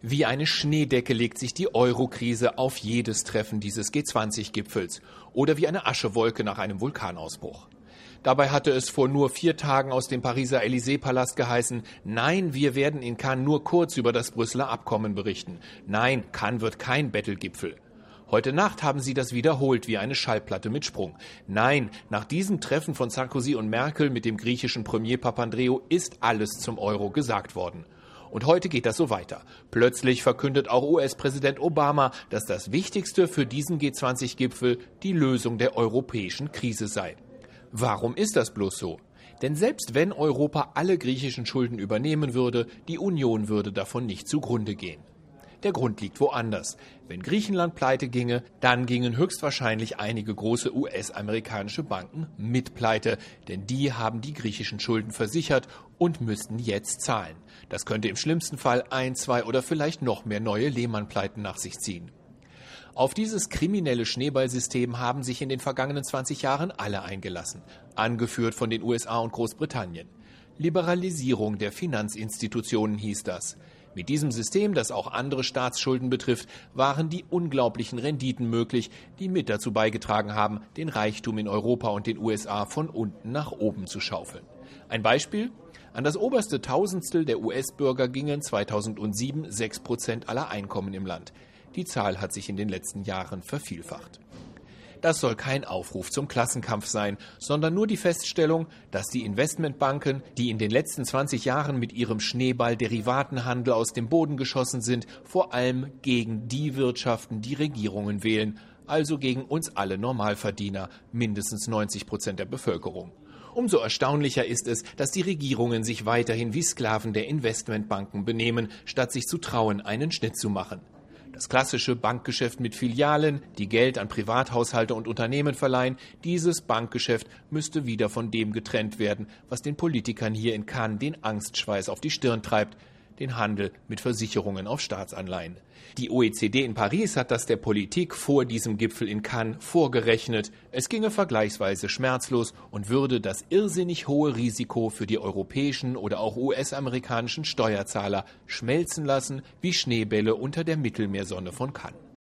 Wie eine Schneedecke legt sich die Euro-Krise auf jedes Treffen dieses G20-Gipfels oder wie eine Aschewolke nach einem Vulkanausbruch. Dabei hatte es vor nur 4 Tagen aus dem Pariser Élysée-Palast geheißen, nein, wir werden in Cannes nur kurz über das Brüsseler Abkommen berichten. Nein, Cannes wird kein Bettelgipfel. Heute Nacht haben sie das wiederholt wie eine Schallplatte mit Sprung. Nein, nach diesem Treffen von Sarkozy und Merkel mit dem griechischen Premier Papandreou ist alles zum Euro gesagt worden. Und heute geht das so weiter. Plötzlich verkündet auch US-Präsident Obama, dass das Wichtigste für diesen G20-Gipfel die Lösung der europäischen Krise sei. Warum ist das bloß so? Denn selbst wenn Europa alle griechischen Schulden übernehmen würde, die Union würde davon nicht zugrunde gehen. Der Grund liegt woanders. Wenn Griechenland pleite ginge, dann gingen höchstwahrscheinlich einige große US-amerikanische Banken mit pleite, denn die haben die griechischen Schulden versichert und müssten jetzt zahlen. Das könnte im schlimmsten Fall 1, 2 oder vielleicht noch mehr neue Lehman-Pleiten nach sich ziehen. Auf dieses kriminelle Schneeballsystem haben sich in den vergangenen 20 Jahren alle eingelassen, angeführt von den USA und Großbritannien. Liberalisierung der Finanzinstitutionen hieß das. Mit diesem System, das auch andere Staatsschulden betrifft, waren die unglaublichen Renditen möglich, die mit dazu beigetragen haben, den Reichtum in Europa und den USA von unten nach oben zu schaufeln. Ein Beispiel? An das oberste Tausendstel der US-Bürger gingen 2007 6% aller Einkommen im Land. Die Zahl hat sich in den letzten Jahren vervielfacht. Das soll kein Aufruf zum Klassenkampf sein, sondern nur die Feststellung, dass die Investmentbanken, die in den letzten 20 Jahren mit ihrem Schneeball-Derivatenhandel aus dem Boden geschossen sind, vor allem gegen die wirtschaften, die Regierungen wählen, also gegen uns alle Normalverdiener, mindestens 90% der Bevölkerung. Umso erstaunlicher ist es, dass die Regierungen sich weiterhin wie Sklaven der Investmentbanken benehmen, statt sich zu trauen, einen Schnitt zu machen. Das klassische Bankgeschäft mit Filialen, die Geld an Privathaushalte und Unternehmen verleihen, dieses Bankgeschäft müsste wieder von dem getrennt werden, was den Politikern hier in Cannes den Angstschweiß auf die Stirn treibt, den Handel mit Versicherungen auf Staatsanleihen. Die OECD in Paris hat das der Politik vor diesem Gipfel in Cannes vorgerechnet. Es ginge vergleichsweise schmerzlos und würde das irrsinnig hohe Risiko für die europäischen oder auch US-amerikanischen Steuerzahler schmelzen lassen wie Schneebälle unter der Mittelmeersonne von Cannes.